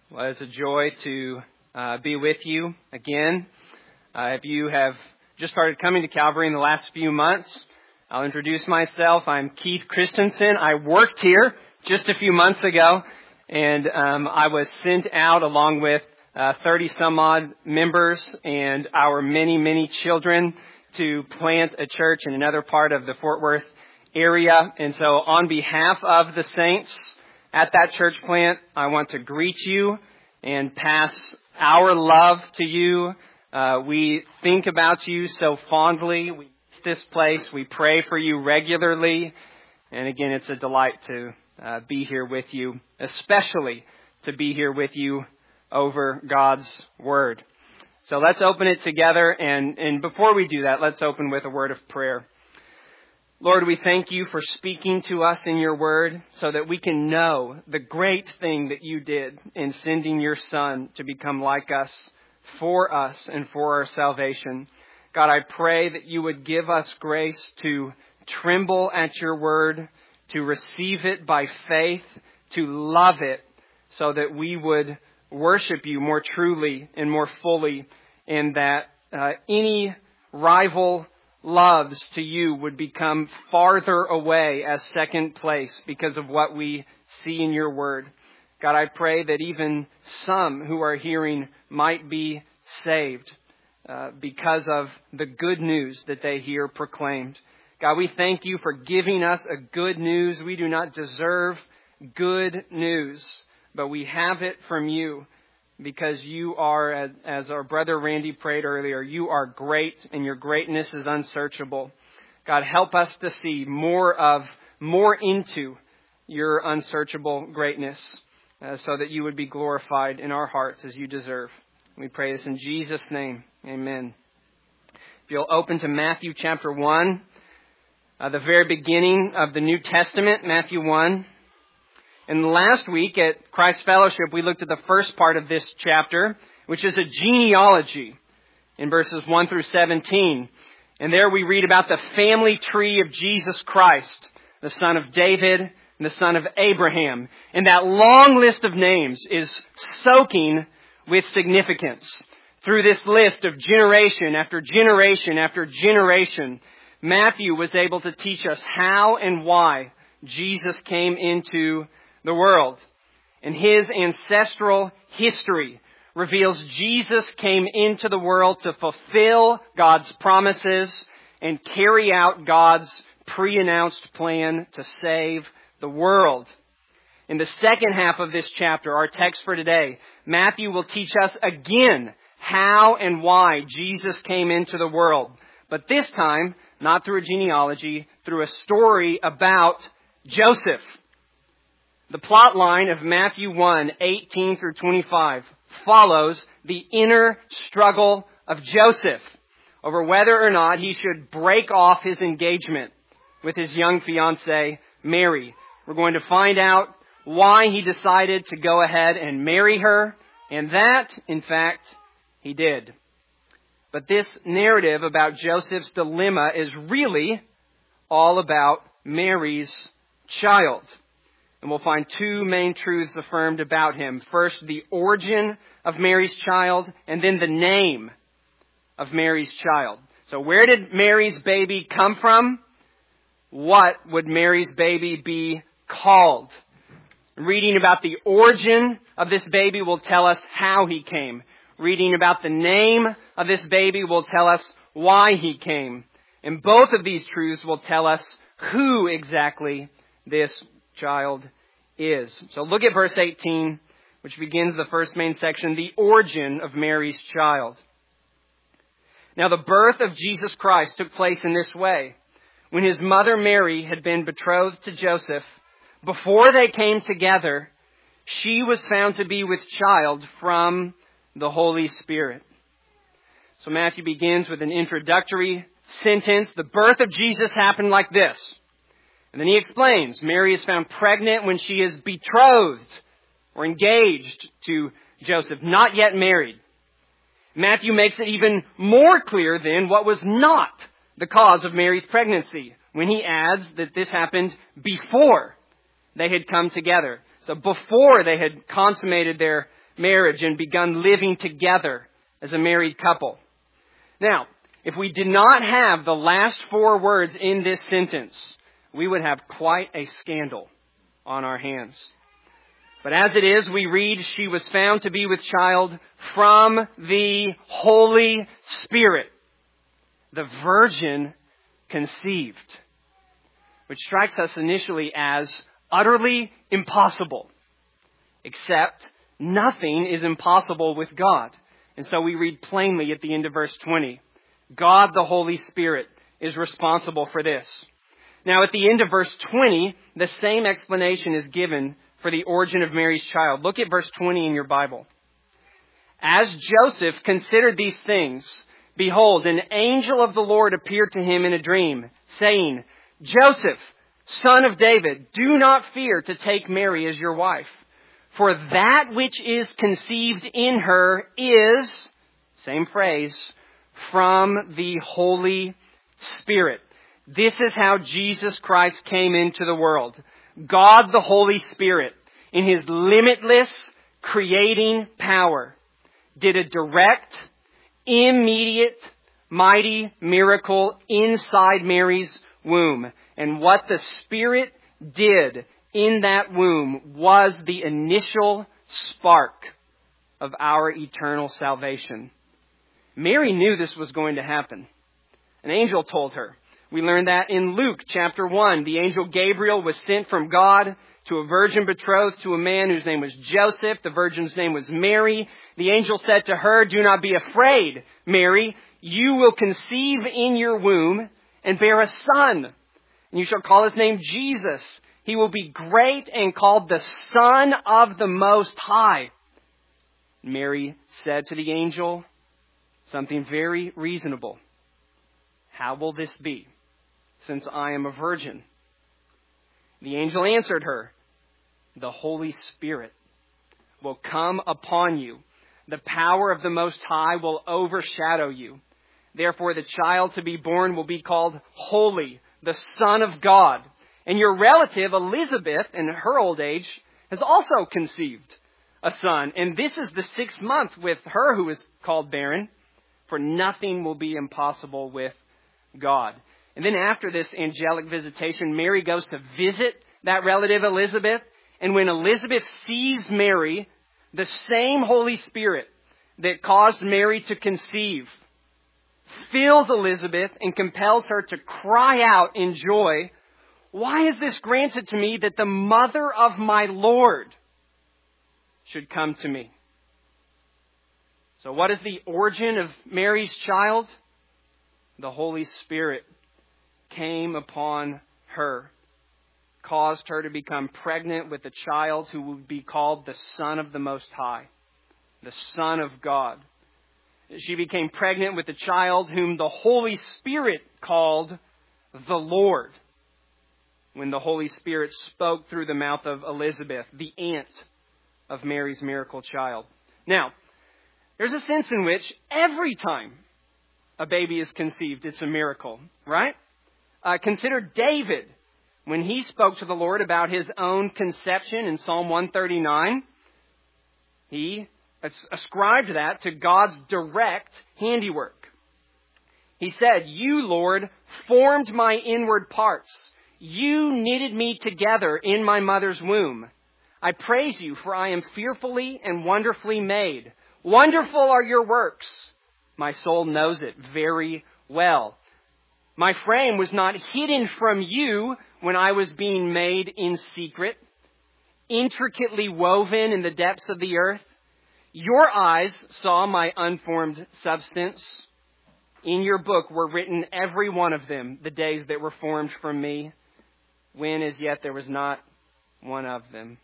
Well, it's a joy to be with you again. If you have just started coming to Calvary in the last few months, I'll introduce myself. I'm Keith Christensen. I worked here just a few months ago, and I was sent out along with 30 some odd members and our many, many children to plant a church in another part of the Fort Worth area. And so on behalf of the saints at that church plant, I want to greet you and pass our love to you. We think about you so fondly. We miss this place. We pray for you regularly. And again, it's a delight to be here with you, especially to be here with you over God's Word. So let's open it together. And before we do that, let's open with a word of prayer. Lord, we thank you for speaking to us in your word so that we can know the great thing that you did in sending your Son to become like us for and for our salvation. God, I pray that you would give us grace to tremble at your word, to receive it by faith, to love it, so that we would worship you more truly and more fully, and that any rival loves to you would become farther away as second place because of what we see in your word. God, I pray that even some who are hearing might be saved because of the good news that they hear proclaimed. God, we thank you for giving us a good news. We do not deserve good news, but we have it from you. Because you are, as our brother Randy prayed earlier, you are great and your greatness is unsearchable. God, help us to see more into your unsearchable greatness so that you would be glorified in our hearts as you deserve. We pray this in Jesus' name. Amen. If you'll open to Matthew chapter 1, the very beginning of the New Testament, Matthew 1. And last week at Christ Fellowship, we looked at the first part of this chapter, which is a genealogy in verses 1 through 17. And there we read about the family tree of Jesus Christ, the son of David and the son of Abraham. And that long list of names is soaking with significance. Through this list of generation after generation after generation, Matthew was able to teach us how and why Jesus came into the world. And his ancestral history reveals Jesus came into the world to fulfill God's promises and carry out God's pre-announced plan to save the world. In the second half of this chapter, our text for today, Matthew will teach us again how and why Jesus came into the world. But this time, not through a genealogy, through a story about Joseph. The plot line of Matthew 1, 18 through 25 follows the inner struggle of Joseph over whether or not he should break off his engagement with his young fiancée, Mary. We're going to find out why he decided to go ahead and marry her, and that, in fact, he did. But this narrative about Joseph's dilemma is really all about Mary's child. And we'll find two main truths affirmed about him. First, the origin of Mary's child, and then the name of Mary's child. So where did Mary's baby come from? What would Mary's baby be called? Reading about the origin of this baby will tell us how he came. Reading about the name of this baby will tell us why he came. And both of these truths will tell us who exactly this child is. So look at verse 18, which begins the first main section, the origin of Mary's child. Now the birth of Jesus Christ took place in this way. When his mother Mary had been betrothed to Joseph, before they came together, she was found to be with child from the Holy Spirit. So Matthew begins with an introductory sentence. The birth of Jesus happened like this. And then he explains, Mary is found pregnant when she is betrothed or engaged to Joseph, not yet married. Matthew makes it even more clear then what was not the cause of Mary's pregnancy when he adds that this happened before they had come together. So before they had consummated their marriage and begun living together as a married couple. Now, if we did not have the last 4 words in this sentence, we would have quite a scandal on our hands. But as it is, we read, she was found to be with child from the Holy Spirit. The virgin conceived, which strikes us initially as utterly impossible. Except nothing is impossible with God. And so we read plainly at the end of verse 20, God the Holy Spirit is responsible for this. Now at the end of verse 20, the same explanation is given for the origin of Mary's child. Look at verse 20 in your Bible. As Joseph considered these things, behold, an angel of the Lord appeared to him in a dream, saying, Joseph, son of David, do not fear to take Mary as your wife. For that which is conceived in her is, same phrase, from the Holy Spirit. This is how Jesus Christ came into the world. God the Holy Spirit, in His limitless creating power, did a direct, immediate, mighty miracle inside Mary's womb. And what the Spirit did in that womb was the initial spark of our eternal salvation. Mary knew this was going to happen. An angel told her. We learn that in Luke chapter 1. The angel Gabriel was sent from God to a virgin betrothed to a man whose name was Joseph. The virgin's name was Mary. The angel said to her, do not be afraid, Mary. You will conceive in your womb and bear a son. And you shall call his name Jesus. He will be great and called the Son of the Most High. Mary said to the angel something very reasonable. How will this be, since I am a virgin? The angel answered her, the Holy Spirit will come upon you. The power of the Most High will overshadow you. Therefore, the child to be born will be called Holy, the Son of God. And your relative, Elizabeth, in her old age, has also conceived a son. And this is the 6th month with her who is called barren, for nothing will be impossible with God. And then after this angelic visitation, Mary goes to visit that relative Elizabeth. And when Elizabeth sees Mary, the same Holy Spirit that caused Mary to conceive fills Elizabeth and compels her to cry out in joy, why is this granted to me that the mother of my Lord should come to me? So what is the origin of Mary's child? The Holy Spirit came upon her, caused her to become pregnant with a child who would be called the Son of the Most High, the Son of God. She became pregnant with a child whom the Holy Spirit called the Lord, when the Holy Spirit spoke through the mouth of Elizabeth, the aunt of Mary's miracle child. Now, there's a sense in which every time a baby is conceived, it's a miracle, right? Consider David, when he spoke to the Lord about his own conception in Psalm 139. He ascribed that to God's direct handiwork. He said, you, Lord, formed my inward parts. You knitted me together in my mother's womb. I praise you, for I am fearfully and wonderfully made. Wonderful are your works. My soul knows it very well. My frame was not hidden from you when I was being made in secret, intricately woven in the depths of the earth. Your eyes saw my unformed substance. In your book were written every one of them, the days that were formed from me, when as yet there was not one of them.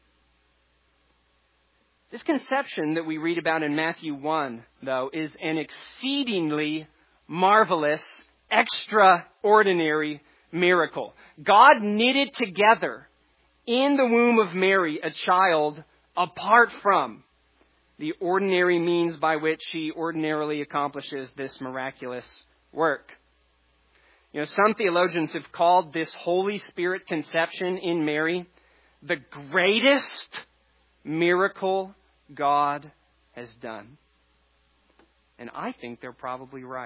This conception that we read about in Matthew 1, though, is an exceedingly marvelous, extraordinary miracle. God knitted together in the womb of Mary a child apart from the ordinary means by which He ordinarily accomplishes this miraculous work. You know, some theologians have called this Holy Spirit conception in Mary the greatest miracle God has done. And I think they're probably right.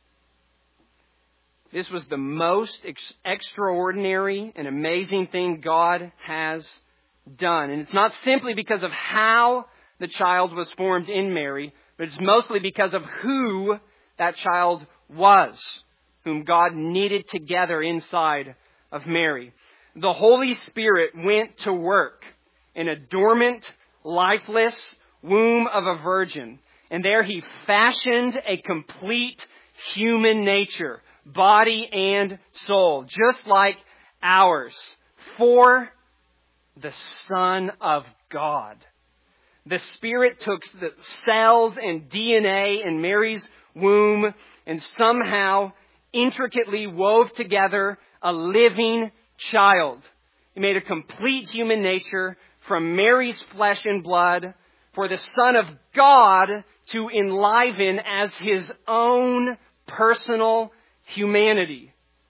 This was the most extraordinary and amazing thing God has done. And it's not simply because of how the child was formed in Mary, but it's mostly because of who that child was, whom God knitted together inside of Mary. The Holy Spirit went to work in a dormant, lifeless womb of a virgin. And there He fashioned a complete human nature, body and soul, just like ours, for the Son of God. The Spirit took the cells and DNA in Mary's womb and somehow intricately wove together a living child. He made a complete human nature from Mary's flesh and blood for the Son of God to enliven as His own personal humanity.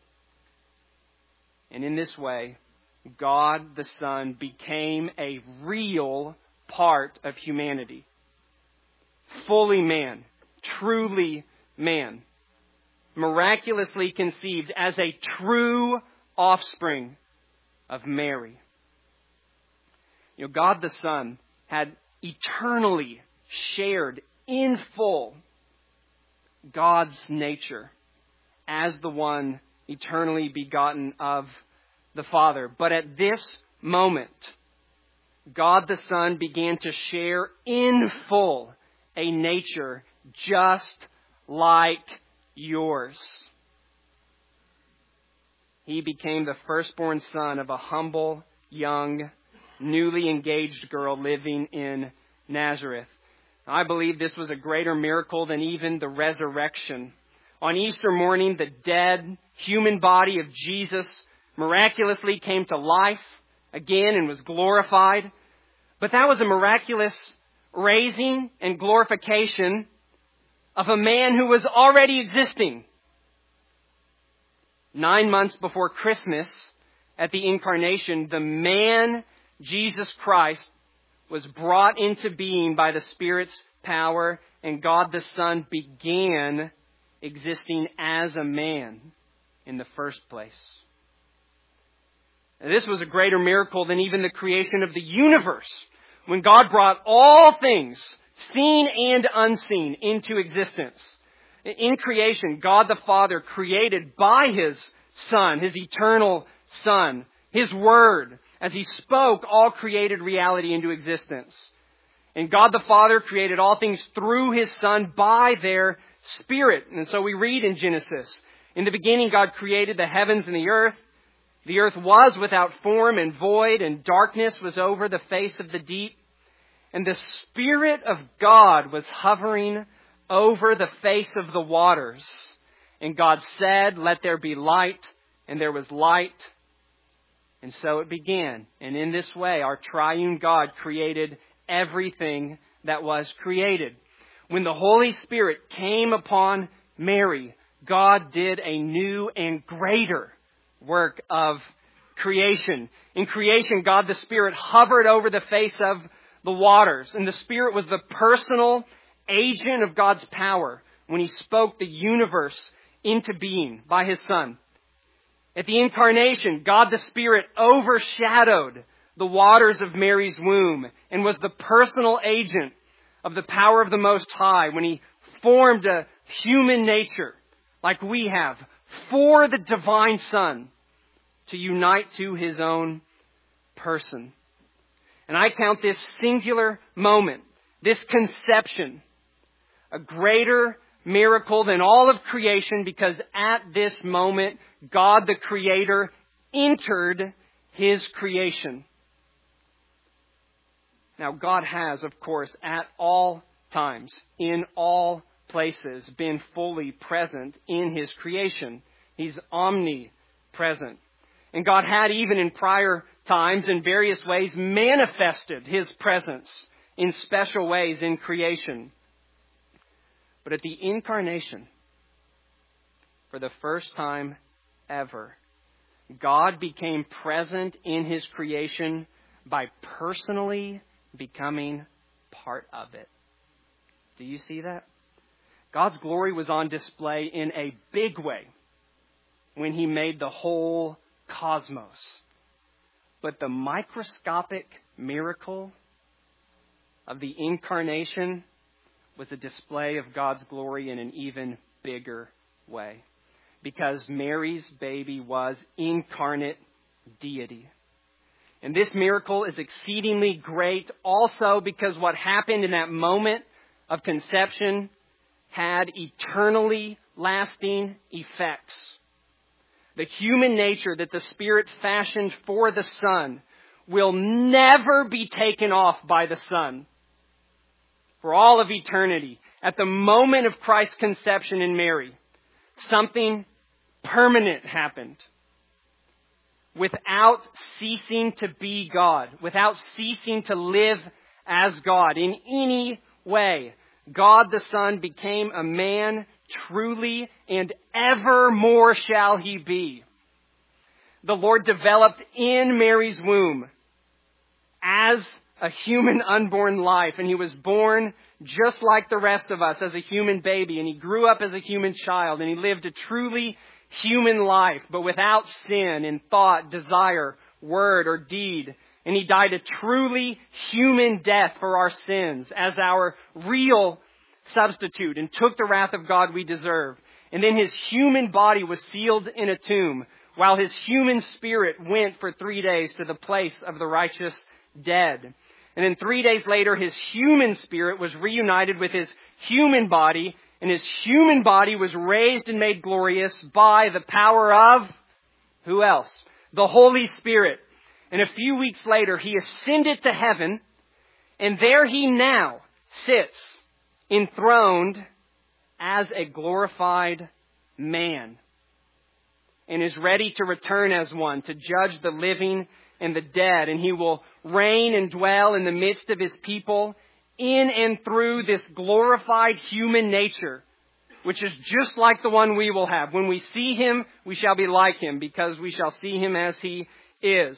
And in this way, God the Son became a real part of humanity. Fully man, truly man, miraculously conceived as a true offspring of Mary. You know, God the Son had eternally shared in full God's nature as the one eternally begotten of the Father. But at this moment, God the Son began to share in full a nature just like yours. He became the firstborn son of a humble, young, newly engaged girl living in Nazareth. I believe this was a greater miracle than even the resurrection. On Easter morning, the dead human body of Jesus miraculously came to life again and was glorified. But that was a miraculous raising and glorification of a man who was already existing. 9 months before Christmas, at the incarnation, the man Jesus Christ was brought into being by the Spirit's power, and God the Son began existing as a man in the first place. And this was a greater miracle than even the creation of the universe, when God brought all things, seen and unseen, into existence. In creation, God the Father created by His Son, His eternal Son, His Word, as He spoke all created reality into existence. And God the Father created all things through His Son by their Spirit. And so we read in Genesis, in the beginning God created the heavens and the earth. The earth was without form and void, and darkness was over the face of the deep. And the Spirit of God was hovering over the face of the waters. And God said, "Let there be light," and there was light. And so it began. And in this way, our triune God created everything that was created. When the Holy Spirit came upon Mary, God did a new and greater work of creation. In creation, God the Spirit hovered over the face of the waters. And the Spirit was the personal agent of God's power when He spoke the universe into being by His Son. At the incarnation, God the Spirit overshadowed the waters of Mary's womb and was the personal agent of the power of the Most High when He formed a human nature like we have for the divine Son to unite to His own person. And I count this singular moment, this conception, a greater miracle than all of creation, because at this moment, God the Creator entered His creation. Now, God has, of course, at all times, in all places, been fully present in His creation. He's omnipresent. And God had, even in prior times, in various ways, manifested His presence in special ways in creation. But at the incarnation, for the first time ever, God became present in His creation by personally becoming part of it. Do you see that? God's glory was on display in a big way when He made the whole cosmos. But the microscopic miracle of the incarnation was a display of God's glory in an even bigger way. Because Mary's baby was incarnate deity. And this miracle is exceedingly great also because what happened in that moment of conception had eternally lasting effects. The human nature that the Spirit fashioned for the Son will never be taken off by the Son. For all of eternity, at the moment of Christ's conception in Mary, something permanent happened. Without ceasing to be God, without ceasing to live as God in any way, God the Son became a man truly, and evermore shall He be. The Lord developed in Mary's womb as a human unborn life, and He was born just like the rest of us as a human baby, and He grew up as a human child, and He lived a truly human life, but without sin in thought, desire, word, or deed. And He died a truly human death for our sins as our real substitute and took the wrath of God we deserve. And then His human body was sealed in a tomb while His human spirit went for 3 days to the place of the righteous dead. And then 3 days later, His human spirit was reunited with His human body, and His human body was raised and made glorious by the power of, who else? The Holy Spirit. And a few weeks later, He ascended to heaven, and there He now sits enthroned as a glorified man, and is ready to return as one to judge the living and the dead. And He will reign and dwell in the midst of His people in and through this glorified human nature, which is just like the one we will have. When we see Him, we shall be like Him, because we shall see Him as He is.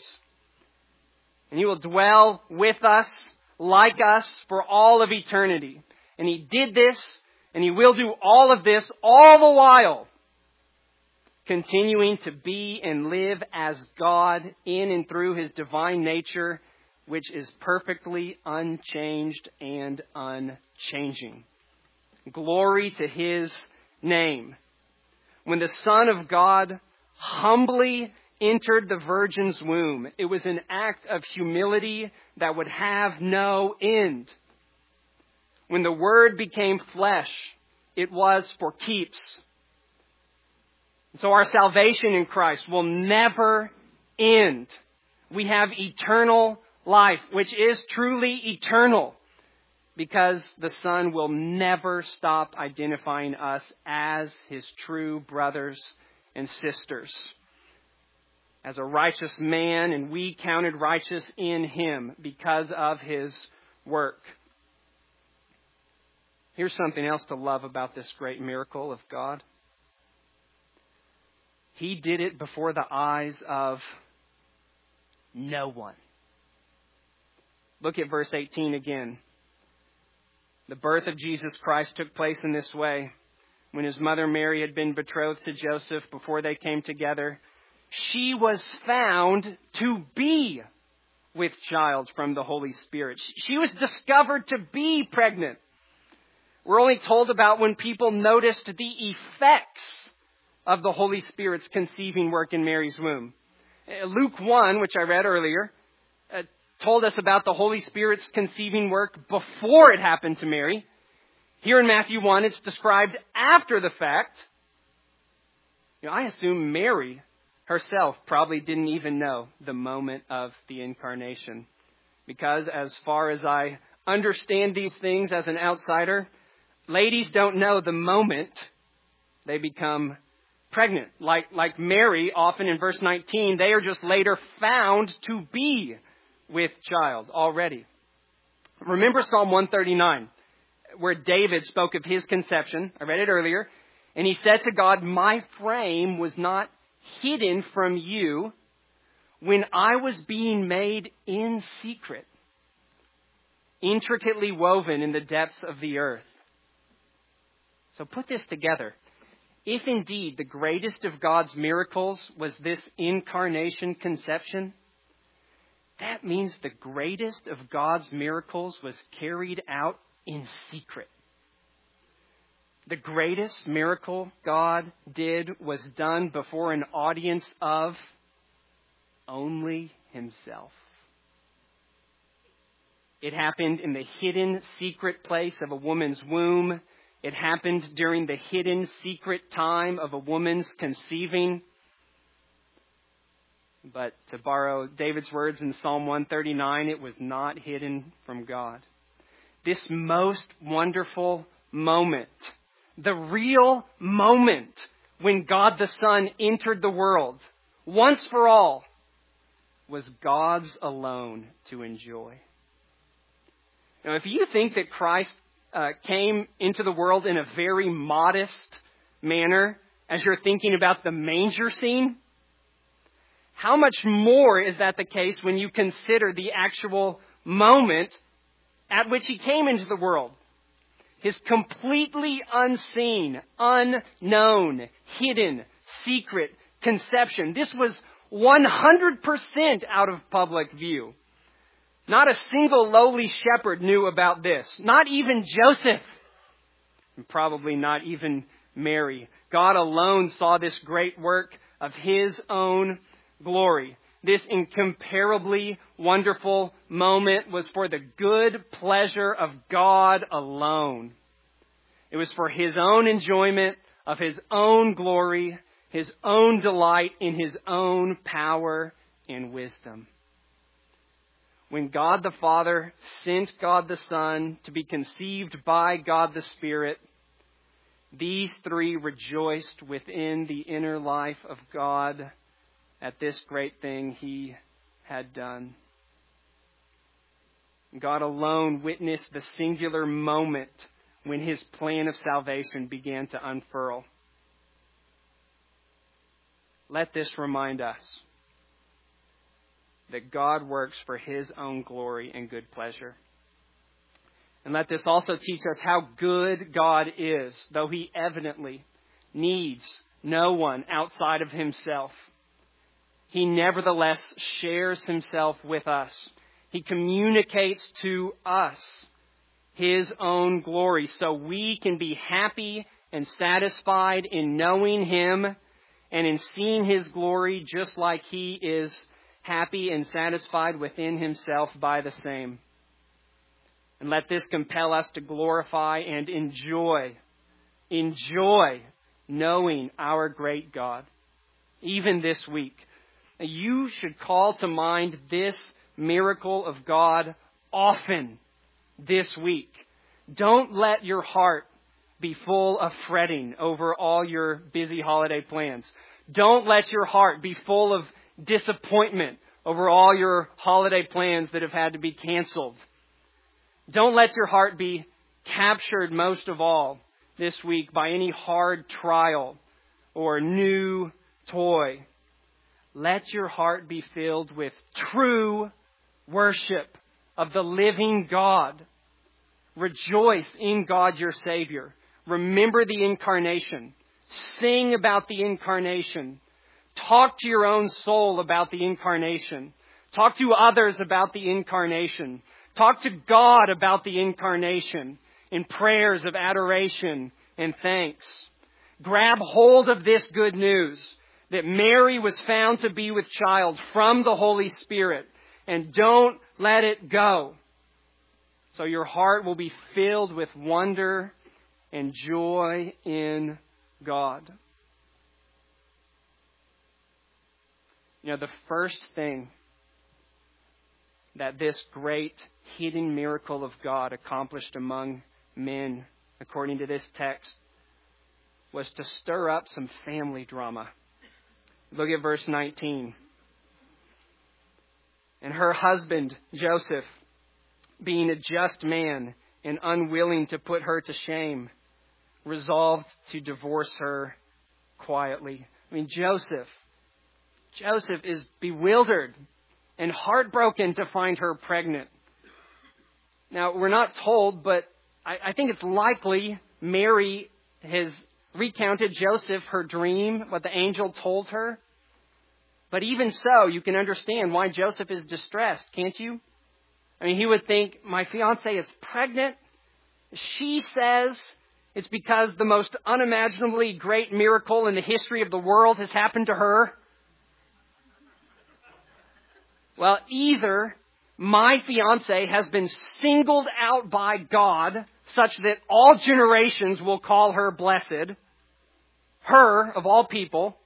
And He will dwell with us, like us, for all of eternity. And He did this, and He will do all of this, all the while continuing to be and live as God in and through His divine nature, which is perfectly unchanged and unchanging. Glory to His name. When the Son of God humbly entered the Virgin's womb, it was an act of humility that would have no end. When the Word became flesh, it was for keeps. So our salvation in Christ will never end. We have eternal life, which is truly eternal, because the Son will never stop identifying us as His true brothers and sisters. As a righteous man, and we counted righteous in Him because of His work. Here's something else to love about this great miracle of God. He did it before the eyes of no one. Look at verse 18 again. The birth of Jesus Christ took place in this way. When His mother Mary had been betrothed to Joseph before they came together, she was found to be with child from the Holy Spirit. She was discovered to be pregnant. We're only told about when people noticed the effects of the Holy Spirit's conceiving work in Mary's womb. Luke 1, which I read earlier, told us about the Holy Spirit's conceiving work before it happened to Mary. Here in Matthew 1, it's described after the fact. I assume Mary herself probably didn't even know the moment of the incarnation. Because as far as I understand these things as an outsider, ladies don't know the moment they become pregnant. Like Mary, often in verse 19, they are just later found to be with child already. Remember Psalm 139, where David spoke of his conception. I read it earlier. And he said to God, "My frame was not hidden from you when I was being made in secret, intricately woven in the depths of the earth. So put this together. If indeed the greatest of God's miracles was this incarnation conception, that means the greatest of God's miracles was carried out in secret. The greatest miracle God did was done before an audience of only Himself. It happened in the hidden secret place of a woman's womb. It happened during the hidden secret time of a woman's conceiving. But to borrow David's words in Psalm 139, it was not hidden from God. This most wonderful moment, the real moment when God the Son entered the world, once for all, was God's alone to enjoy. Now, if you think that Christ came into the world in a very modest manner, as you're thinking about the manger scene, how much more is that the case when you consider the actual moment at which He came into the world? His completely unseen, unknown, hidden, secret conception. This was 100% out of public view. Not a single lowly shepherd knew about this. Not even Joseph. And probably not even Mary. God alone saw this great work of His own glory. This incomparably wonderful moment was for the good pleasure of God alone. It was for His own enjoyment of His own glory, His own delight in His own power and wisdom. When God the Father sent God the Son to be conceived by God the Spirit, these three rejoiced within the inner life of God at this great thing He had done. God alone witnessed the singular moment when His plan of salvation began to unfurl. Let this remind us that God works for His own glory and good pleasure. And let this also teach us how good God is, though He evidently needs no one outside of Himself. He nevertheless shares Himself with us. He communicates to us His own glory so we can be happy and satisfied in knowing Him and in seeing His glory just like He is happy and satisfied within Himself by the same. And let this compel us to glorify and enjoy knowing our great God. Even this week, you should call to mind this miracle of God often this week. Don't let your heart be full of fretting over all your busy holiday plans. Don't let your heart be full of disappointment over all your holiday plans that have had to be canceled. Don't let your heart be captured most of all this week by any hard trial or new toy. Let your heart be filled with true worship of the living God. Rejoice in God your Savior. Remember the incarnation. Sing about the incarnation. Talk to your own soul about the incarnation. Talk to others about the incarnation. Talk to God about the incarnation in prayers of adoration and thanks. Grab hold of this good news that Mary was found to be with child from the Holy Spirit, and don't let it go. So your heart will be filled with wonder and joy in God. You know, the first thing that this great hidden miracle of God accomplished among men, according to this text, was to stir up some family drama. Look at verse 19. And her husband, Joseph, being a just man and unwilling to put her to shame, resolved to divorce her quietly. I mean, Joseph is bewildered and heartbroken to find her pregnant. Now, we're not told, but I think it's likely Mary has recounted Joseph her dream, what the angel told her. But even so, you can understand why Joseph is distressed, can't you? I mean, he would think, my fiancée is pregnant. She says it's because the most unimaginably great miracle in the history of the world has happened to her. Well, either my fiancée has been singled out by God such that all generations will call her blessed, her of all people,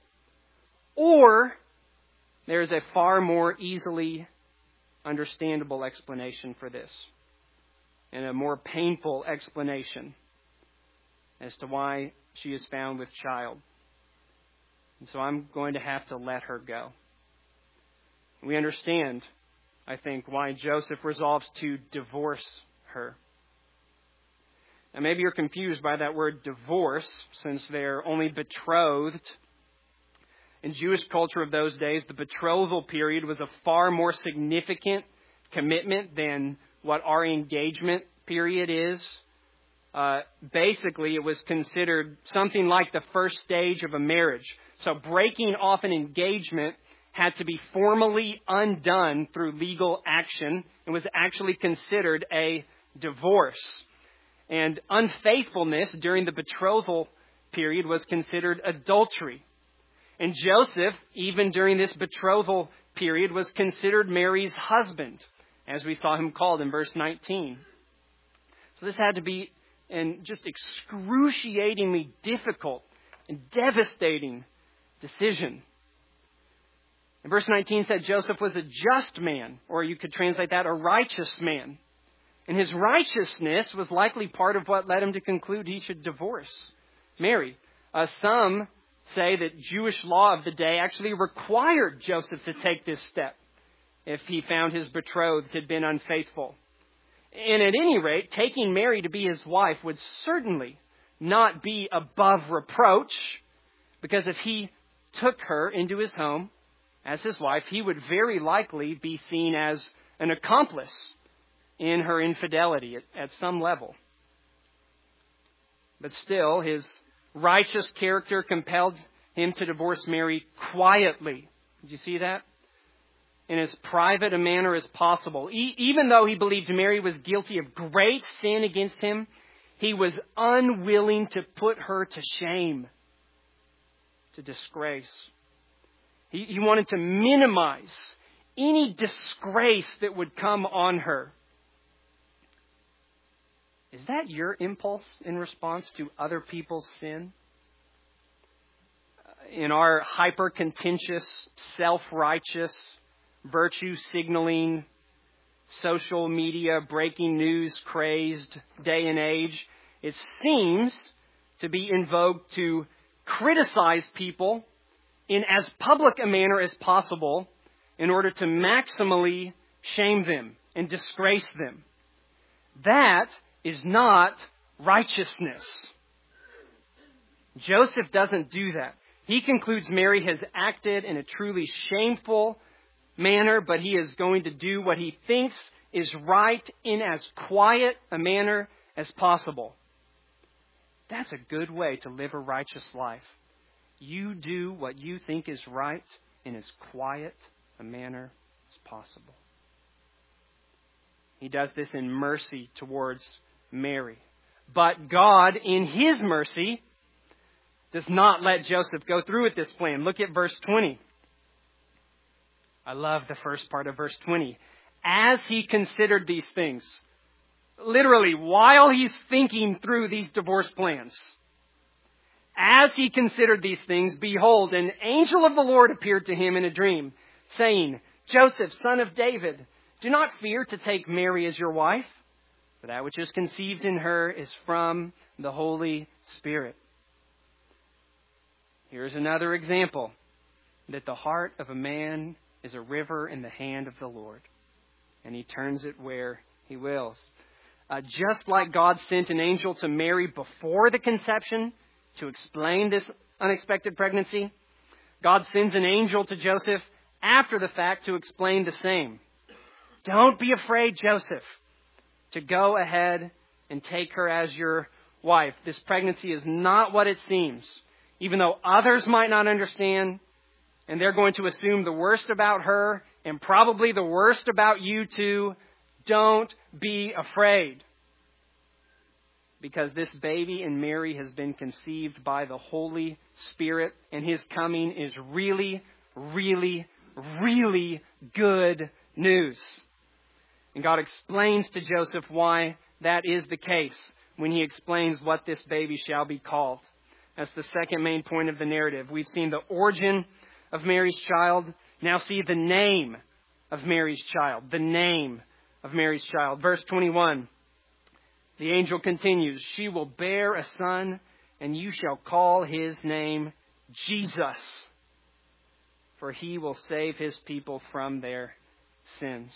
or there's a far more easily understandable explanation for this, and a more painful explanation as to why she is found with child. And so I'm going to have to let her go. We understand, I think, why Joseph resolves to divorce her. Now, maybe you're confused by that word divorce, since they're only betrothed. In Jewish culture of those days, the betrothal period was a far more significant commitment than what our engagement period is. Basically, it was considered something like the first stage of a marriage. So breaking off an engagement had to be formally undone through legal action and was actually considered a divorce. And unfaithfulness during the betrothal period was considered adultery. And Joseph, even during this betrothal period, was considered Mary's husband, as we saw him called in verse 19. So this had to be an just excruciatingly difficult and devastating decision. And verse 19 said Joseph was a just man, or you could translate that a righteous man. And his righteousness was likely part of what led him to conclude he should divorce Mary. Some say that Jewish law of the day actually required Joseph to take this step if he found his betrothed had been unfaithful. And at any rate, taking Mary to be his wife would certainly not be above reproach, because if he took her into his home as his wife, he would very likely be seen as an accomplice in her infidelity at some level. But still, his righteous character compelled him to divorce Mary quietly. Did you see that? In as private a manner as possible. Even though he believed Mary was guilty of great sin against him, he was unwilling to put her to shame, to disgrace. He wanted to minimize any disgrace that would come on her. Is that your impulse in response to other people's sin? In our hyper-contentious, self-righteous, virtue-signaling, social media, breaking news crazed day and age, it seems to be in vogue to criticize people in as public a manner as possible in order to maximally shame them and disgrace them. That is not righteousness. Joseph doesn't do that. He concludes Mary has acted in a truly shameful manner, but he is going to do what he thinks is right in as quiet a manner as possible. That's a good way to live a righteous life. You do what you think is right in as quiet a manner as possible. He does this in mercy towards Mary. But God, in His mercy, does not let Joseph go through with this plan. Look at verse 20. I love the first part of verse 20. As he considered these things, literally, while he's thinking through these divorce plans, as he considered these things, behold, an angel of the Lord appeared to him in a dream, saying, Joseph, son of David, do not fear to take Mary as your wife, for that which is conceived in her is from the Holy Spirit. Here's another example that the heart of a man is a river in the hand of the Lord, and He turns it where He wills. Just like God sent an angel to Mary before the conception to explain this unexpected pregnancy, God sends an angel to Joseph after the fact to explain the same. Don't be afraid, Joseph, to go ahead and take her as your wife. This pregnancy is not what it seems. Even though others might not understand, and they're going to assume the worst about her and probably the worst about you too, don't be afraid. Because this baby in Mary has been conceived by the Holy Spirit, and His coming is really, really, really good news. And God explains to Joseph why that is the case when He explains what this baby shall be called. That's the second main point of the narrative. We've seen the origin of Mary's child. Now see the name of Mary's child. The name of Mary's child. Verse 21. The angel continues, she will bear a son, and you shall call his name Jesus, for he will save his people from their sins.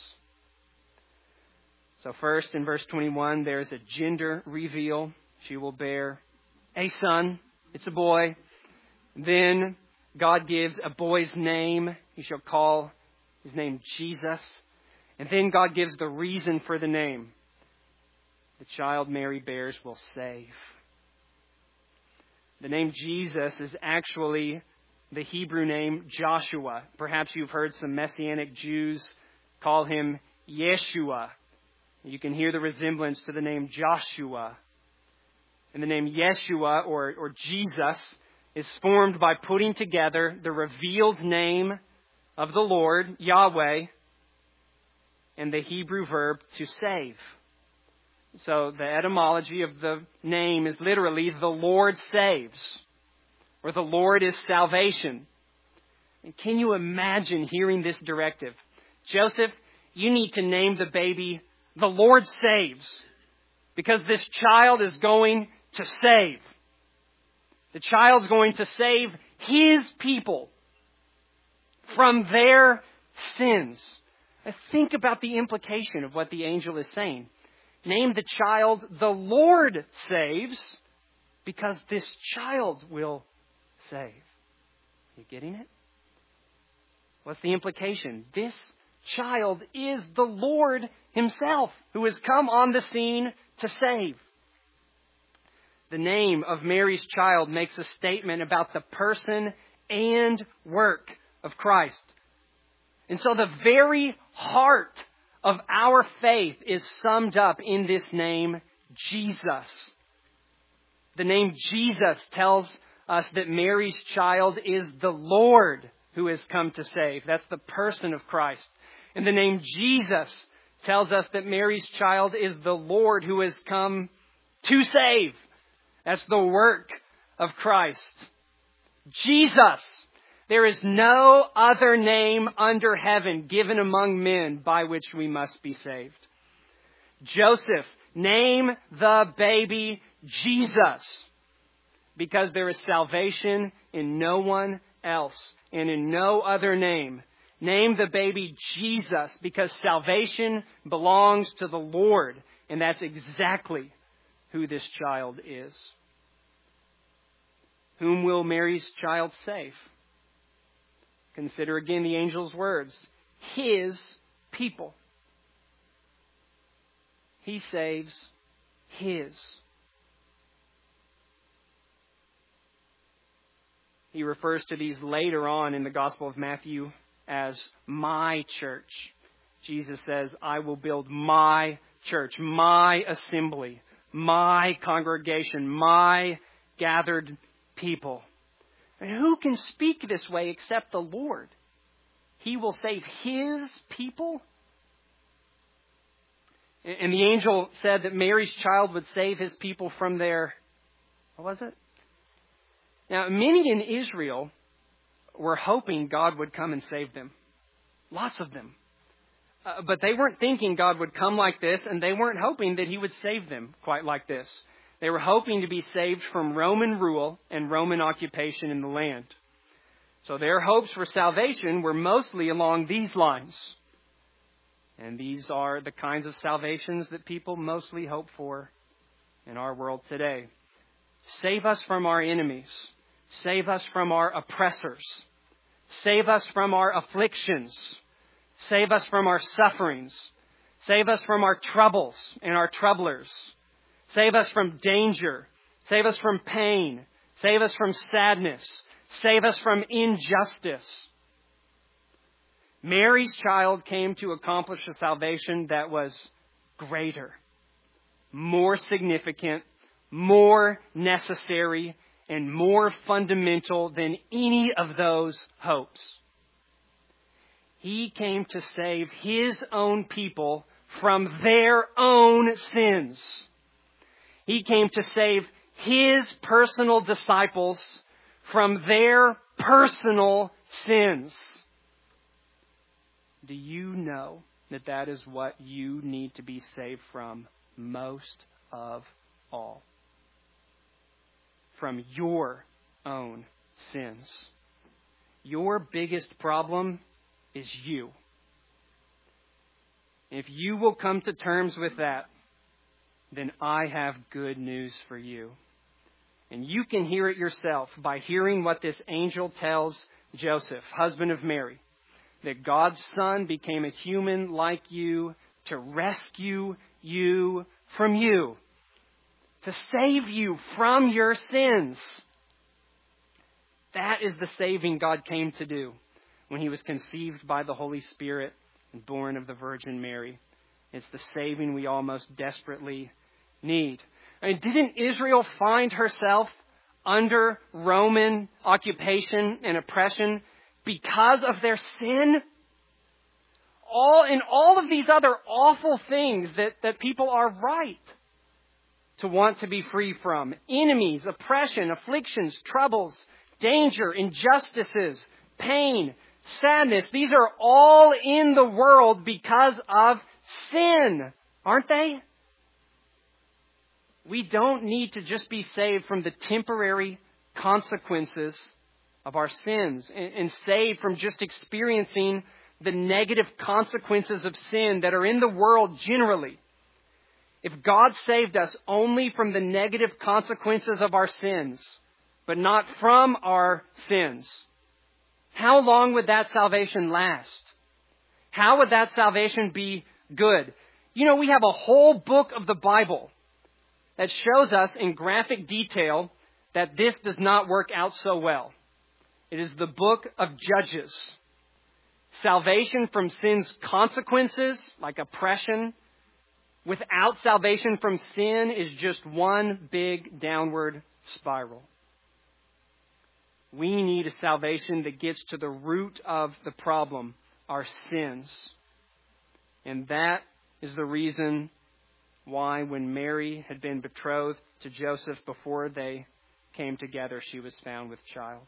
So first, in verse 21, there's a gender reveal. She will bear a son. It's a boy. Then God gives a boy's name. He shall call his name Jesus. And then God gives the reason for the name. The child Mary bears will save. The name Jesus is actually the Hebrew name Joshua. Perhaps you've heard some Messianic Jews call him Yeshua. You can hear the resemblance to the name Joshua. And the name Yeshua or Jesus is formed by putting together the revealed name of the Lord, Yahweh, and the Hebrew verb to save. So the etymology of the name is literally the Lord saves, or the Lord is salvation. And can you imagine hearing this directive? Joseph, you need to name the baby the Lord saves, because this child is going to save. The child's going to save His people from their sins. Think about the implication of what the angel is saying. Name the child the Lord saves, because this child will save. Are you getting it? What's the implication? This child is the Lord Himself, who has come on the scene to save. The name of Mary's child makes a statement about the person and work of Christ. And so the very heart of our faith is summed up in this name, Jesus. The name Jesus tells us that Mary's child is the Lord who has come to save. That's the person of Christ. And the name Jesus tells us that Mary's child is the Lord who has come to save. That's the work of Christ. Jesus. There is no other name under heaven given among men by which we must be saved. Joseph, name the baby Jesus, because there is salvation in no one else and in no other name. Name the baby Jesus, because salvation belongs to the Lord, and that's exactly who this child is. Whom will Mary's child save? Consider again the angel's words. His people. He saves His. He refers to these later on in the Gospel of Matthew as my church. Jesus says, I will build my church, my assembly, my congregation, my gathered people. And who can speak this way except the Lord? He will save His people. And the angel said that Mary's child would save His people from their, what was it? Now, many in Israel were hoping God would come and save them. Lots of them. But they weren't thinking God would come like this, and they weren't hoping that He would save them quite like this. They were hoping to be saved from Roman rule and Roman occupation in the land. So their hopes for salvation were mostly along these lines. And these are the kinds of salvations that people mostly hope for in our world today. Save us from our enemies. Save us from our oppressors. Save us from our afflictions. Save us from our sufferings. Save us from our troubles and our troublers. Save us from danger Save us from pain. Save us from sadness. Save us from injustice. Mary's child came to accomplish a salvation that was greater, more significant, more necessary, and more fundamental than any of those hopes. He came to save His own people from their own sins. He came to save His personal disciples from their personal sins. Do you know that that is what you need to be saved from most of all? From your own sins. Your biggest problem is you. If you will come to terms with that, then I have good news for you. And you can hear it yourself by hearing what this angel tells Joseph, husband of Mary, that God's Son became a human like you to rescue you from you, to save you from your sins. That is the saving God came to do when He was conceived by the Holy Spirit and born of the Virgin Mary. It's the saving we all most desperately need. I mean, didn't Israel find herself under Roman occupation and oppression because of their sin? All of these other awful things that people are right to want to be free from. Enemies, oppression, afflictions, troubles, danger, injustices, pain, sadness. These are all in the world because of sin, aren't they? We don't need to just be saved from the temporary consequences of our sins and saved from just experiencing the negative consequences of sin that are in the world generally. If God saved us only from the negative consequences of our sins, but not from our sins, how long would that salvation last? How would that salvation be good? You know, we have a whole book of the Bible that shows us in graphic detail that this does not work out so well. It is the book of Judges. Salvation from sin's consequences, like oppression, without salvation from sin is just one big downward spiral. We need a salvation that gets to the root of the problem, our sins. And that is the reason why when Mary had been betrothed to Joseph before they came together, she was found with child.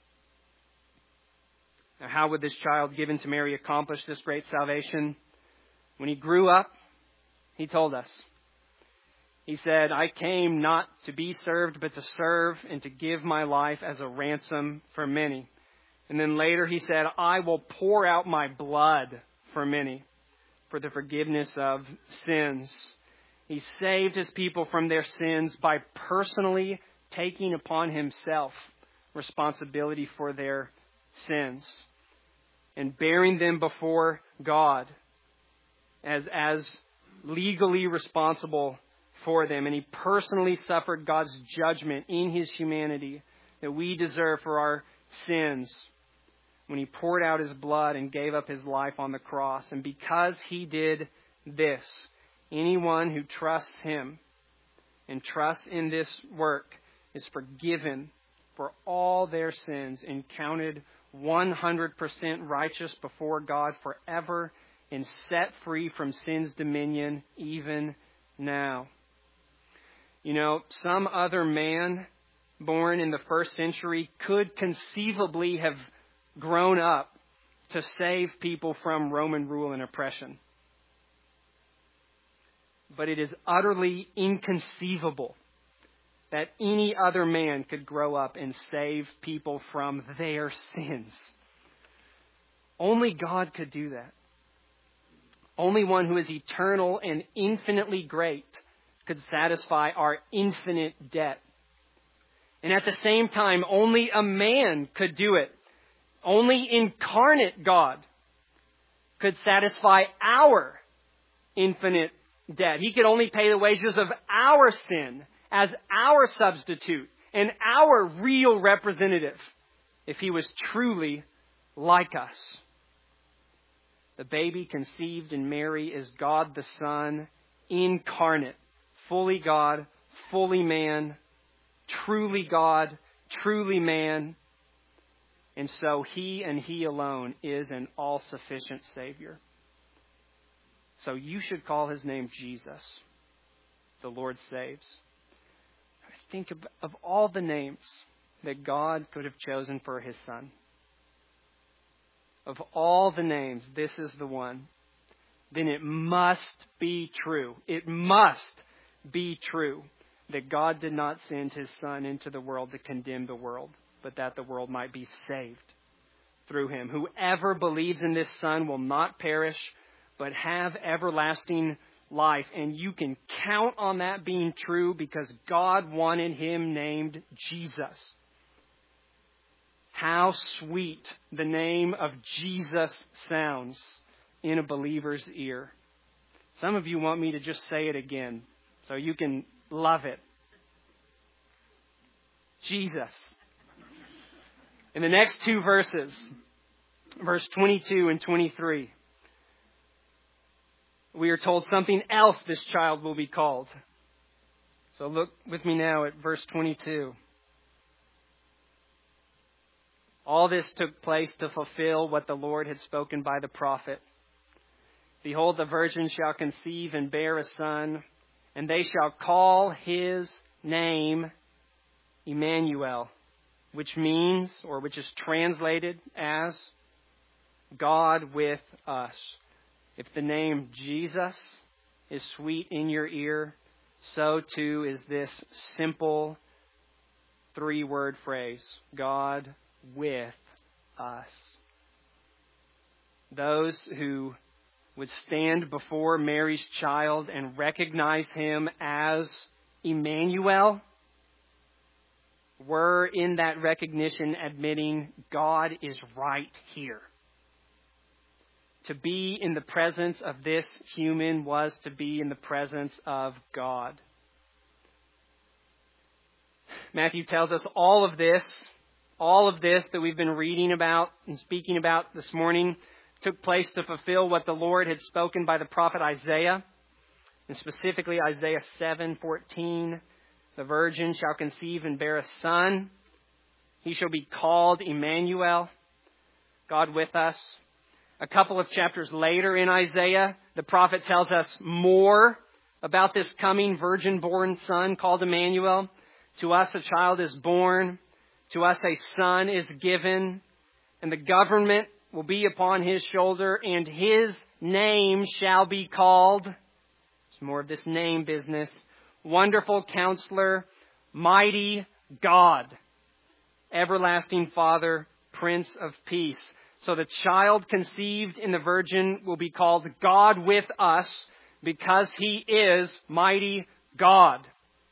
Now, how would this child given to Mary accomplish this great salvation? When he grew up, he told us. He said, I came not to be served, but to serve and to give my life as a ransom for many. And then later he said, I will pour out my blood for many, for the forgiveness of sins. He saved His people from their sins by personally taking upon Himself responsibility for their sins and bearing them before God as legally responsible for them. And He personally suffered God's judgment in His humanity that we deserve for our sins when He poured out His blood and gave up His life on the cross. And because He did this, anyone who trusts Him and trusts in this work is forgiven for all their sins and counted 100% righteous before God forever and set free from sin's dominion even now. You know, some other man born in the first century could conceivably have grown up to save people from Roman rule and oppression. But it is utterly inconceivable that any other man could grow up and save people from their sins. Only God could do that. Only one who is eternal and infinitely great could satisfy our infinite debt. And at the same time, only a man could do it. Only incarnate God could satisfy our infinite debt. He could only pay the wages of our sin as our substitute and our real representative if he was truly like us. The baby conceived in Mary is God the Son, incarnate, fully God, fully man, truly God, truly man. And so he and he alone is an all-sufficient Savior. So you should call his name Jesus. The Lord saves. Think of all the names that God could have chosen for his Son. Of all the names, this is the one. Then it must be true. It must be true that God did not send his Son into the world to condemn the world, but that the world might be saved through him. Whoever believes in this Son will not perish, but have everlasting life. And you can count on that being true because God wanted him named Jesus. How sweet the name of Jesus sounds in a believer's ear. Some of you want me to just say it again so you can love it. Jesus. In the next two verses, verse 22 and 23, we are told something else this child will be called. So look with me now at verse 22. All this took place to fulfill what the Lord had spoken by the prophet. Behold, the virgin shall conceive and bear a son, and they shall call his name Emmanuel, which means, or which is translated as God with us. If the name Jesus is sweet in your ear, so too is this simple 3-word phrase, God with us. Those who would stand before Mary's child and recognize him as Emmanuel were in that recognition admitting God is right here. To be in the presence of this human was to be in the presence of God. Matthew tells us all of this that we've been reading about and speaking about this morning took place to fulfill what the Lord had spoken by the prophet Isaiah, and specifically Isaiah 7:14. The virgin shall conceive and bear a son. He shall be called Emmanuel, God with us. A couple of chapters later in Isaiah, the prophet tells us more about this coming virgin-born son called Emmanuel. To us a child is born. To us a son is given, and the government will be upon his shoulder, and his name shall be called. There's more of this name business. Wonderful Counselor, Mighty God, Everlasting Father, Prince of Peace. So the child conceived in the virgin will be called God with us because he is Mighty God.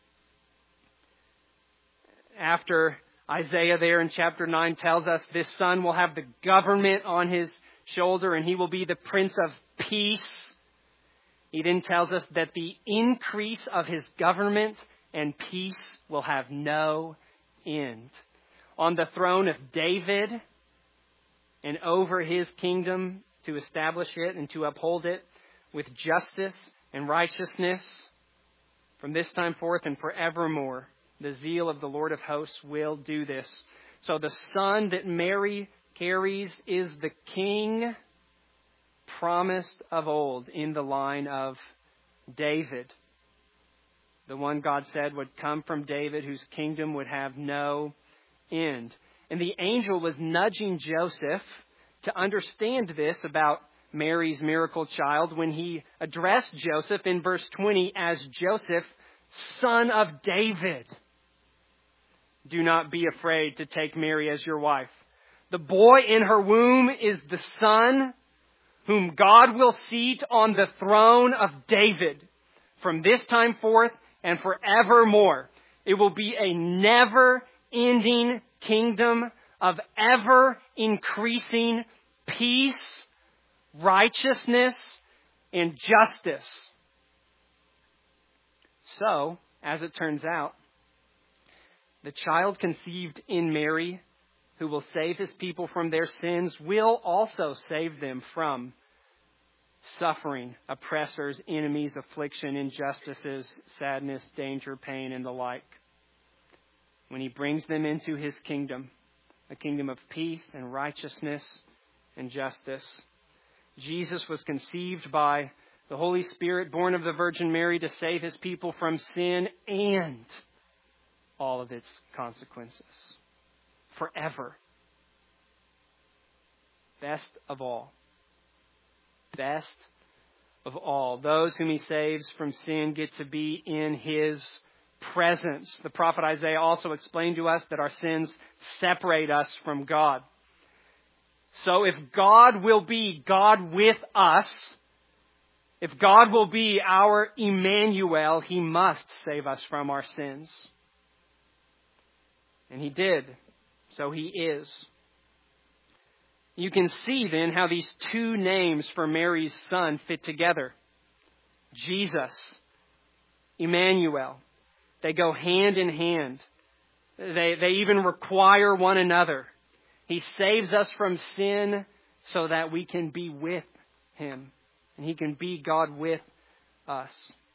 After Isaiah there in chapter 9 tells us this son will have the government on his shoulder and he will be the Prince of Peace. He then tells us that the increase of his government and peace will have no end. On the throne of David and over his kingdom to establish it and to uphold it with justice and righteousness from this time forth and forevermore. The zeal of the Lord of hosts will do this. So the son that Mary carries is the king promised of old in the line of David. The one God said would come from David, whose kingdom would have no end. And the angel was nudging Joseph to understand this about Mary's miracle child when he addressed Joseph in verse 20 as Joseph, son of David. Do not be afraid to take Mary as your wife. The boy in her womb is the son whom God will seat on the throne of David from this time forth and forevermore. It will be a never-ending kingdom of ever-increasing peace, righteousness, and justice. So, as it turns out, the child conceived in Mary, who will save his people from their sins, will also save them from suffering, oppressors, enemies, affliction, injustices, sadness, danger, pain, and the like. When he brings them into his kingdom, a kingdom of peace and righteousness and justice. Jesus was conceived by the Holy Spirit, born of the Virgin Mary, to save his people from sin and all of its consequences. Forever. Best of all. Best of all. Those whom he saves from sin get to be in his presence. The prophet Isaiah also explained to us that our sins separate us from God. So if God will be God with us, if God will be our Emmanuel, he must save us from our sins. And he did. So he is. You can see then how these two names for Mary's son fit together. Jesus, Emmanuel. They go hand in hand. They even require one another. He saves us from sin so that we can be with him. And he can be God with us.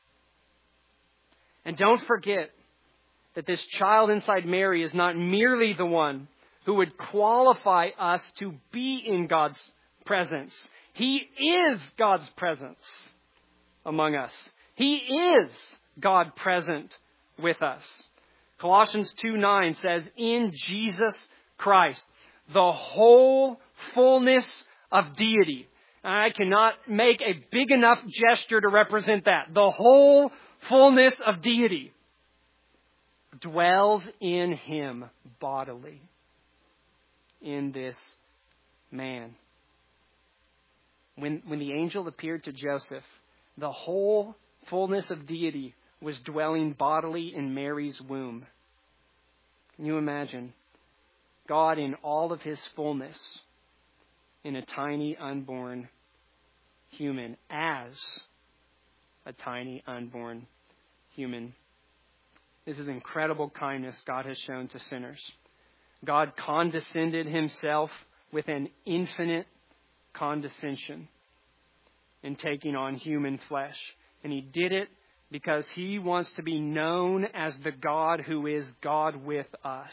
And don't forget that this child inside Mary is not merely the one who would qualify us to be in God's presence. He is God's presence among us. He is God present with us. Colossians 2:9 says, in Jesus Christ, the whole fullness of deity. I cannot make a big enough gesture to represent that. The whole fullness of deity dwells in him bodily. In this man. When the angel appeared to Joseph, the whole fullness of deity was dwelling bodily in Mary's womb. Can you imagine? God in all of his fullness in a tiny unborn human as a tiny unborn human. This is incredible kindness God has shown to sinners. God condescended himself with an infinite condescension in taking on human flesh. And he did it because he wants to be known as the God who is God with us.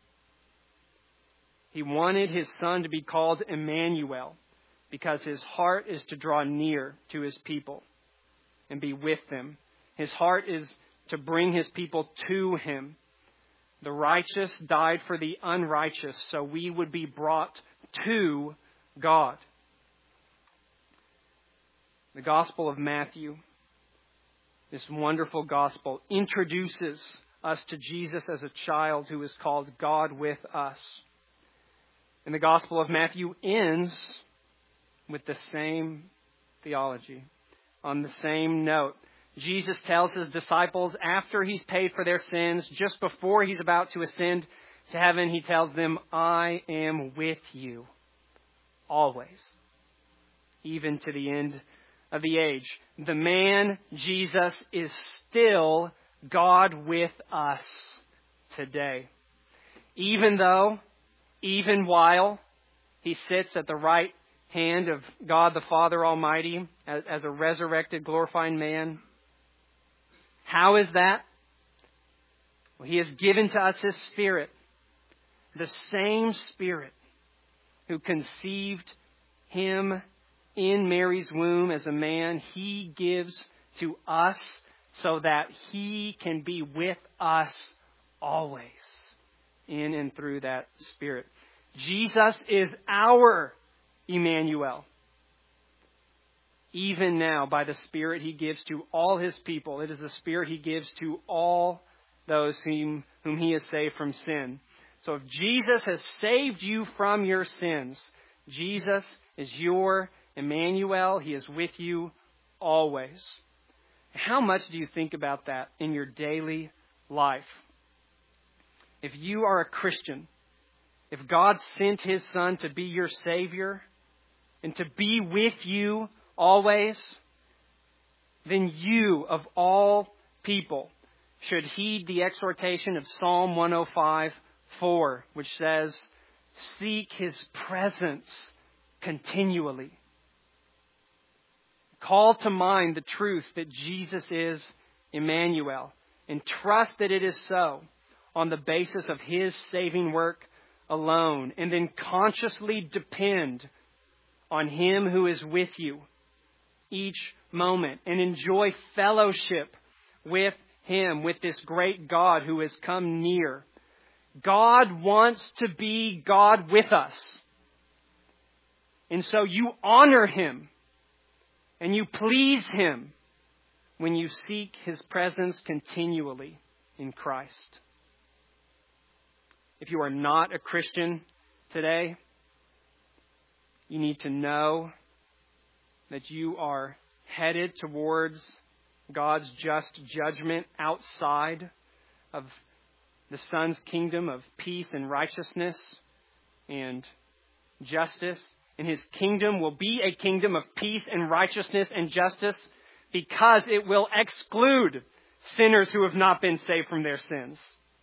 He wanted his son to be called Emmanuel because his heart is to draw near to his people and be with them. His heart is to bring his people to him. The righteous died for the unrighteous, so we would be brought to God. The Gospel of Matthew, this wonderful gospel, introduces us to Jesus as a child who is called God with us. And the Gospel of Matthew ends with the same theology, on the same note. Jesus tells his disciples after he's paid for their sins, just before he's about to ascend to heaven, he tells them, I am with you always, even to the end of the age. The man, Jesus, is still God with us today. Even while he sits at the right hand of God the Father Almighty as a resurrected, glorifying man. How is that? Well, he has given to us his Spirit, the same Spirit who conceived him in Mary's womb as a man. He gives to us so that he can be with us always in and through that Spirit. Jesus is our Emmanuel. Even now, by the Spirit he gives to all his people. It is the Spirit he gives to all those whom he has saved from sin. So if Jesus has saved you from your sins, Jesus is your Emmanuel. He is with you always. How much do you think about that in your daily life? If you are a Christian, if God sent his Son to be your Savior and to be with you always, then you, of all people, should heed the exhortation of Psalm 105:4, which says, "Seek His presence continually." Call to mind the truth that Jesus is Emmanuel and trust that it is so on the basis of His saving work alone, and then consciously depend on Him who is with you each moment and enjoy fellowship with Him, with this great God who has come near. God wants to be God with us. And so you honor Him and you please Him when you seek His presence continually in Christ. If you are not a Christian today, you need to know that you are headed towards God's just judgment outside of the Son's kingdom of peace and righteousness and justice. And His kingdom will be a kingdom of peace and righteousness and justice because it will exclude sinners who have not been saved from their sins.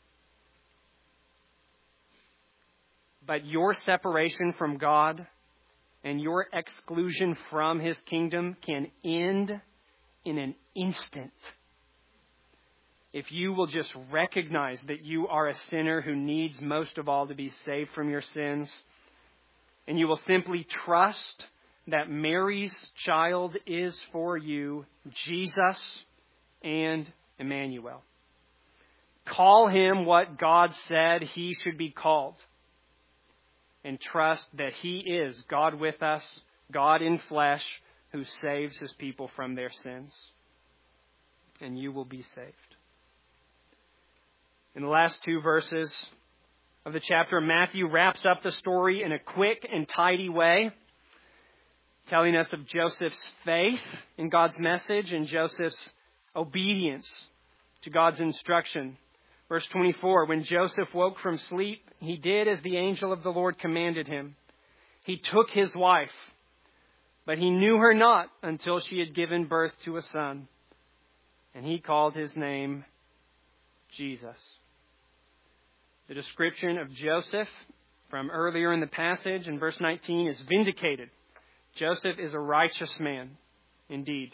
But your separation from God and your exclusion from His kingdom can end in an instant. If you will just recognize that you are a sinner who needs most of all to be saved from your sins, and you will simply trust that Mary's child is for you, Jesus and Emmanuel. Call Him what God said He should be called, and trust that He is God with us, God in flesh, who saves His people from their sins. And you will be saved. In the last two verses of the chapter, Matthew wraps up the story in a quick and tidy way, telling us of Joseph's faith in God's message and Joseph's obedience to God's instruction. Verse 24, when Joseph woke from sleep, he did as the angel of the Lord commanded him. He took his wife, but he knew her not until she had given birth to a son, and he called his name Jesus. The description of Joseph from earlier in the passage in verse 19 is vindicated. Joseph is a righteous man indeed.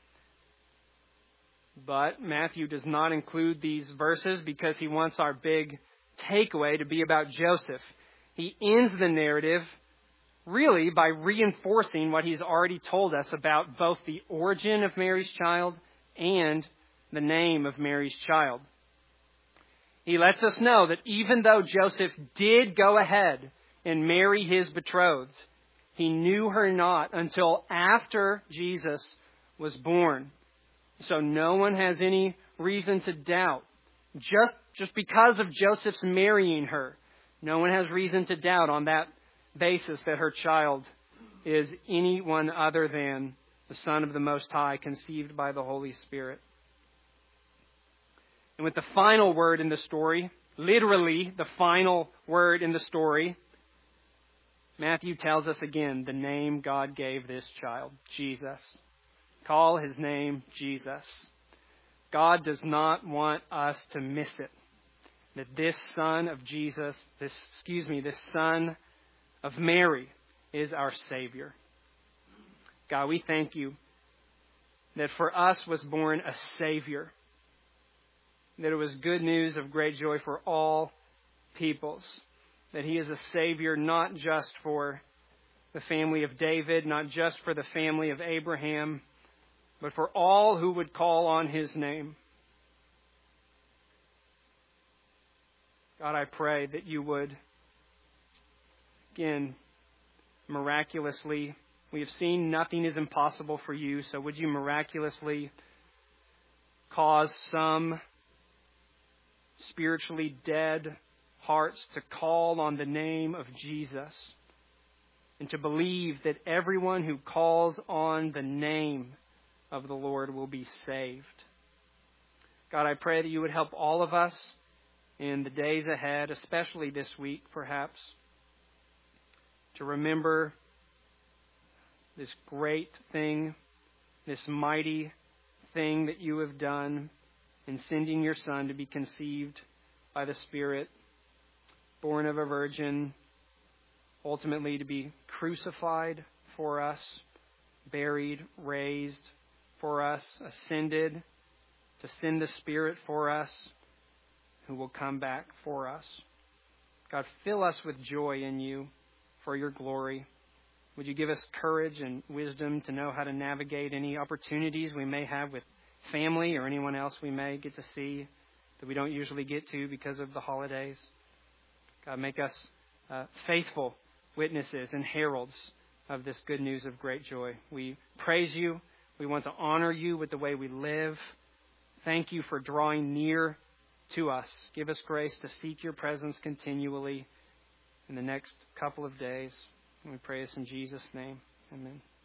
But Matthew does not include these verses because he wants our big takeaway to be about Joseph. He ends the narrative really by reinforcing what he's already told us about both the origin of Mary's child and the name of Mary's child. He lets us know that even though Joseph did go ahead and marry his betrothed, he knew her not until after Jesus was born. So no one has any reason to doubt. Just because of Joseph's marrying her, no one has reason to doubt on that basis that her child is anyone other than the Son of the Most High, conceived by the Holy Spirit. And with the final word in the story, literally the final word in the story, Matthew tells us again the name God gave this child, Jesus. Call His name Jesus. God does not want us to miss it. That this son of Jesus, this son of Mary is our Savior. God, we thank You that for us was born a Savior. That it was good news of great joy for all peoples. That He is a Savior not just for the family of David, not just for the family of Abraham, but for all who would call on His name. God, I pray that You would, again, miraculously, we have seen nothing is impossible for You, so would You miraculously cause some spiritually dead hearts to call on the name of Jesus and to believe that everyone who calls on the name of the Lord will be saved. God, I pray that You would help all of us in the days ahead, especially this week perhaps, to remember this great thing, this mighty thing that You have done, in sending your Son to be conceived by the Spirit, born of a virgin, ultimately to be crucified for us, buried, raised for us, ascended to send the Spirit for us, who will come back for us. God, fill us with joy in you for your glory. Would you give us courage and wisdom to know how to navigate any opportunities we may have with family or anyone else we may get to see that we don't usually get to because of the holidays. God, make us faithful witnesses and heralds of this good news of great joy. We praise you. We want to honor you with the way we live. Thank you for drawing near to us. Give us grace to seek your presence continually in the next couple of days. And we pray this in Jesus' name. Amen.